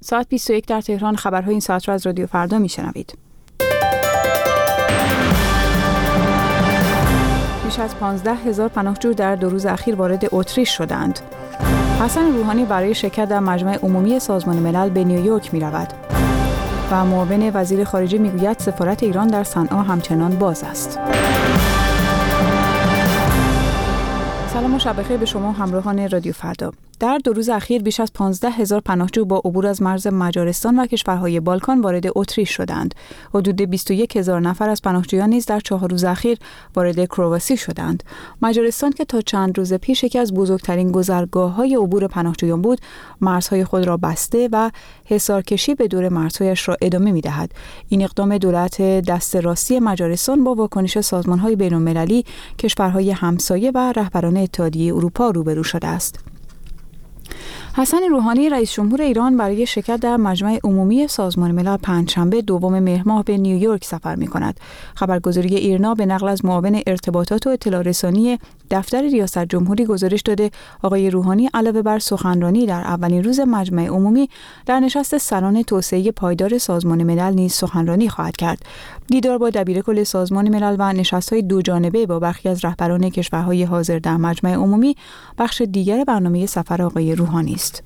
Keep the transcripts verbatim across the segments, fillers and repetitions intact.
ساعت بیست و یک در تهران. خبرهای این ساعت را از رادیو فردا میشنوید. بیش از پانزده هزار پناهجو در دو روز اخیر وارد اتریش شدند. حسن روحانی برای شرکت در مجمع عمومی سازمان ملل به نیویورک می رود. و معاون وزیر خارجه می گوید سفارت ایران در صنعا همچنان باز است. سلام و شب بخیر به شما همراهان رادیو فردا. در دو روز اخیر بیش از پانزده هزار پناهجو با عبور از مرز مجارستان و کشورهای بالکان وارد اتریش شدند. حدود بیست و یک هزار نفر از پناهجویان نیز در چهار روز اخیر وارد کرواسی شدند. مجارستان که تا چند روز پیش یکی از بزرگترین گذرگاه‌های عبور پناهجویان بود، مرزهای خود را بسته و حصارکشی به دور مرزهایش را ادامه می‌دهد. این اقدام دولت دست راستی مجارستان با واکنش سازمان‌های بین‌المللی، کشورهای همسایه و رهبران اتحادیه اروپا روبرو شده است. حسن روحانی رئیس جمهور ایران برای شرکت در مجمع عمومی سازمان ملل پنجشنبه دوم مهر ماه به نیویورک سفر می‌کند. خبرگزاری ایرنا به نقل از معاون ارتباطات و اطلاع رسانی دفتر ریاست جمهوری گزارش داده آقای روحانی علاوه بر سخنرانی در اولین روز مجمع عمومی در نشست سران توسعه پایدار سازمان ملل نیز سخنرانی خواهد کرد. دیدار با دبیرکل سازمان ملل و نشست‌های دو جانبه با برخی از رهبران کشورهای حاضر در مجمع عمومی بخش دیگر برنامه سفر آقای روحانی است.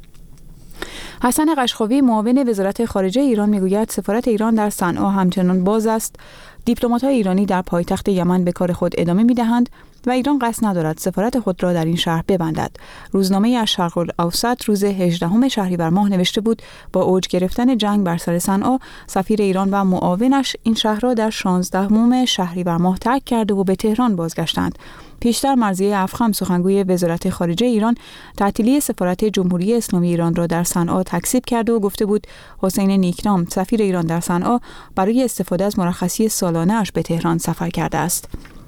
حسن قشقاوی معاون وزارت خارجه ایران میگوید سفارت ایران در صنعا همچنان باز است. دیپلمات‌های ایرانی در پایتخت یمن به کار خود ادامه می‌دهند و ایران قصد ندارد سفارت خود را در این شهر ببندد. روزنامه از شرق الاوسط روز هجدهم شهریور ماه نوشته بود با اوج گرفتن جنگ بر سر صنعا، سفیر ایران و معاونش این شهر را در شانزدهم شهریور ماه ترک کرده و به تهران بازگشتند. پیشتر مرضیه افخم سخنگوی وزارت خارجه ایران تعطیلی سفارت جمهوری اسلامی ایران را در صنعا تکذیب کرده و گفته بود حسین نیکنام سفیر ایران در صنعا برای استفاده از مرخصی سالانه‌اش به تهران سفر کرده است.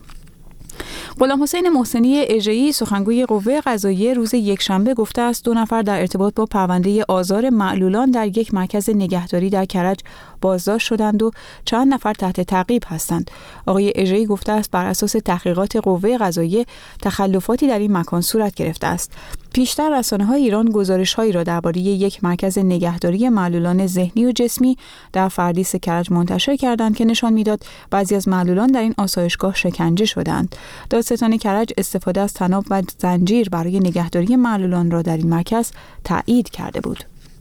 غلام حسین محسنی اژه‌ای سخنگوی قوه قضاییه روز یکشنبه گفته است دو نفر در ارتباط با پرونده آزار معلولان در یک مرکز نگهداری در کرج بازداشت شدند و چند نفر تحت تعقیب هستند. آقای اژه‌ای گفته است بر اساس تحقیقات قوه قضاییه تخلفاتی در این مکان صورت گرفته است. پیشتر رسانه‌های ایران گزارش‌هایی را درباره یک مرکز نگهداری معلولان ذهنی و جسمی در فردیس کرج منتشر کردند که نشان می‌داد بعضی از معلولان در این آسایشگاه شکنجه شدند. دادستان کرج استفاده از طناب و زنجیر برای نگهداری معلولان را در این مرکز تایید کرده بود.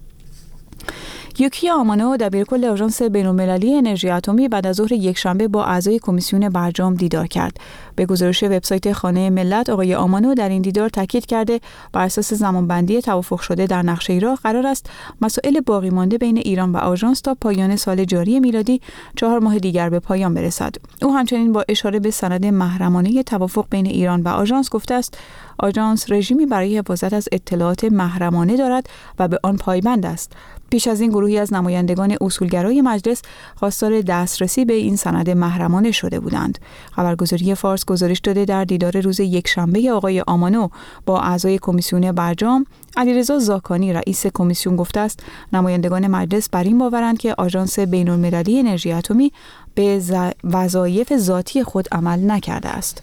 یوکی آمانو دبیرکل آژانس بین‌المللی انرژی اتمی بعد از ظهر یکشنبه با اعضای کمیسیون برجام دیدار کرد. به گزارش وبسایت خانه ملت آقای آمانو در این دیدار تاکید کرده بر اساس زمانبندی توافق شده در نقشه راه قرار است مسائل باقی مانده بین ایران و آژانس تا پایان سال جاری میلادی چهار ماه دیگر به پایان برسد. او همچنین با اشاره به سند محرمانه توافق بین ایران و آژانس گفته است آژانس رژیمی برای حفاظت از اطلاعات محرمانه دارد و به آن پایبند است. پیش از این گروهی از نمایندگان اصولگرای مجلس خواستار دسترسی به این سند محرمانه شده بودند. خبرگزاری فارس گزارش داده در دیدار روز یکشنبه آقای آمانو با اعضای کمیسیون برجام، علیرضا زاکانی رئیس کمیسیون گفته است نمایندگان مجلس بر این باورند که آژانس بین‌المللی انرژی اتمی به وظایف ذاتی خود عمل نکرده است.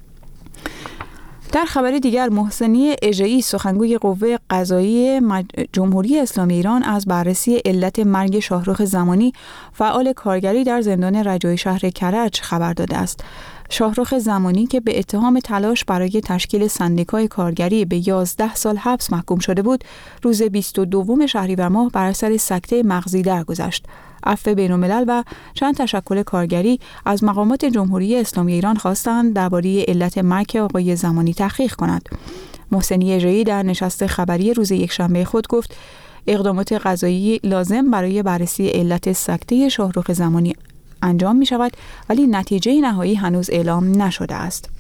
در خبر دیگر محسنی اژه‌ای سخنگوی قوه قضاییه جمهوری اسلامی ایران از بررسی علت مرگ شاهرخ زمانی فعال کارگری در زندان رجایی شهر کرج خبر داده است. شاهرخ زمانی که به اتهام تلاش برای تشکیل سندیکای کارگری به یازده سال حبس محکوم شده بود، روز بیست و دوم شهریور ماه بر اثر سکته مغزی درگذشت. عفو بین‌الملل و چند تشکل کارگری از مقامات جمهوری اسلامی ایران خواستند درباره علت مرگ آقای زمانی تحقیق کند. محسنی اژه‌ای در نشست خبری روز یکشنبه خود گفت اقدامات قضایی لازم برای بررسی علت سکته شاهرخ زمانی انجام می شود ولی نتیجه نهایی هنوز اعلام نشده است.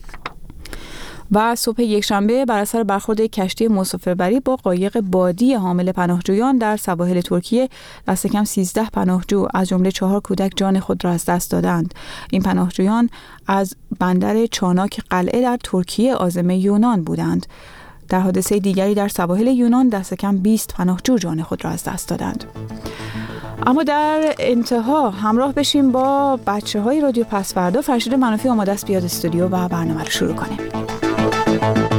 و صبح یکشنبه بر اثر برخورد کشتی مسافربری با قایق بادی حامل پناهجویان در سواحل ترکیه دست کم سیزده پناهجو از جمله چهار کودک جان خود را از دست دادند. این پناهجویان از بندر چاناک قلعه در ترکیه عازم یونان بودند. در حادثه دیگری در سواحل یونان دست کم بیست پناهجو جان خود را از دست دادند. اما در انتها همراه بشیم با بچه های رادیو پسوردا. فرشید منافی آماده است بیاد استودیو و برنامه رو شروع کنیم.